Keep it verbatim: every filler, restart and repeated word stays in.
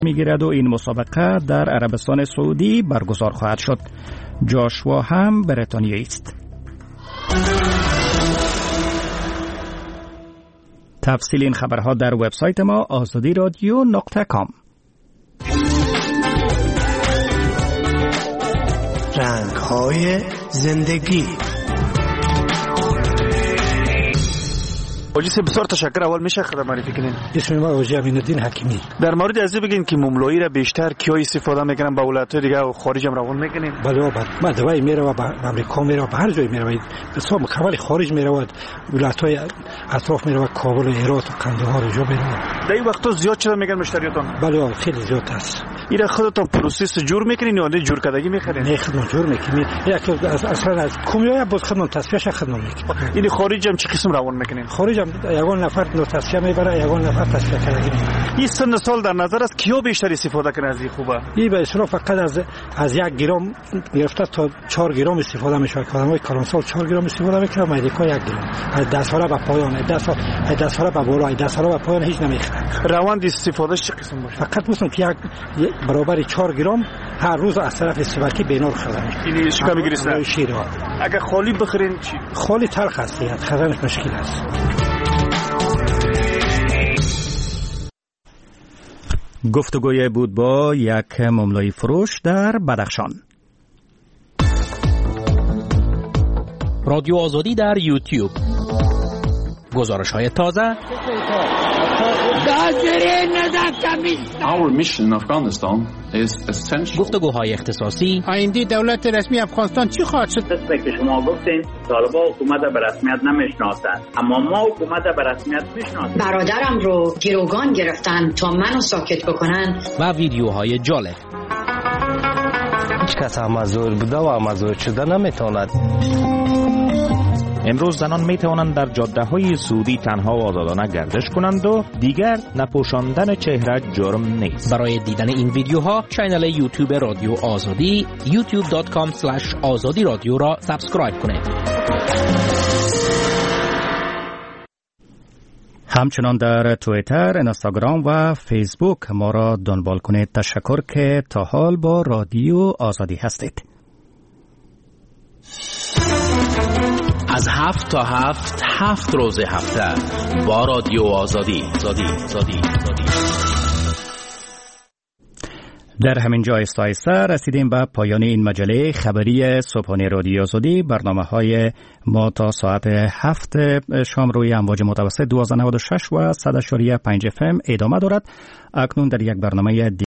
میگیرد و این مسابقه در عربستان سعودی برگزار خواهد شد. جاشوا هم بریتانیایی است. تفصیل این خبرها در وبسایت ما آزادی رادیو نقطه کام. رنگ‌های زندگی. حاجی صاحب بسیار تشکر. اول میشه خدمت معرفی کنین؟ اسم من حاجی امین‌الدین حکیمی. در مورد از این بگین که مملوئی را بیشتر کیا استفاده میکنن، با ولایت‌های دیگه و خارج هم روان میکنین؟ بله بله. من دوای میره و به امریکا میره و به هر جای میره و بسیار مکمل خارج میره و ولایت‌های اطراف میره و کابل و هرات و قندهار جو میره. در این وقتا زیاد شده میگن مشتریاتون؟ بله خیلی زیاد است. اینا خودتون پروسس جور میکنین یا نه جور کردگی میخرین؟ نه خدمت جور میکنیم. یک اصلا از کمیای بود خدمت تصفیهش خدمت میکنیم. این خارج هم چه قسم روان میکنین؟ خارج هم یگان نفر نو تصفیه میبره، یگان نفر تصفیه کردگی میبره. این سن سال در نظر است کیا بیشتر استفاده کنه از این خوبه؟ این به اصطلاح فقط از از یک گرم گرفته تا چهار گرم استفاده میشه. آدمای کلانسال چهار گرم استفاده میکنه، مدیکا یک گرم. از ده ساله به پایان، از ده سال از ده ساله به بالا، از ده ساله به پایان هیچ نمیخره. روند استفادهش چه قسم باشه؟ فقط مثلا که یک برابر چهار گرم هر روز از طرف استفاده بینور خدمت. این شکا میگیره شیر. اگه خالی بخورین چی؟ خالی تلخ است، خزانش مشکل است. گفتگوی بود با یک مملوئی فروش در بدخشان. رادیو آزادی در یوتیوب. گزارش های تازه. Our mission in Afghanistan is essential. گفتگوهای اختصاصی. آینده دولت رسمی افغانستان چی خواهد شد؟ مثل که شما گفتین طالبان حکومت به رسمیت نمیشناسند، اما ما حکومت به رسمیت میشناسیم. برادرم رو گروگان گرفتن تا منو ساکت بکنن. و ویدیوهای جالب. هیچ کس امازور بوده و امازور شده نمیتواند. امروز زنان می توانند در جاده های سعودی تنها و آزادانه گردش کنند و دیگر نپوشاندن چهره جرم نیست. برای دیدن این ویدیوها کانال یوتیوب رادیو آزادی یوتیوب دات کام اسلش آزادی رادیو را سابسکرایب کنید. همچنان در توییتر، اینستاگرام و فیسبوک ما را دنبال کنید. تشکر که تا حال با رادیو آزادی هستید. از هفت تا هفت هفت روز هفته با رادیو آزادی آزادی آزادی آزادی. در همین جا آهسته آهسته رسیدیم به پایان این مجله خبری صبحانه رادیو آزادی. برنامه های ما تا ساعت هفت شام روی امواج متوسط دوازده نود و شش و صد و پنج اف ام ادامه دارد. اکنون در یک برنامه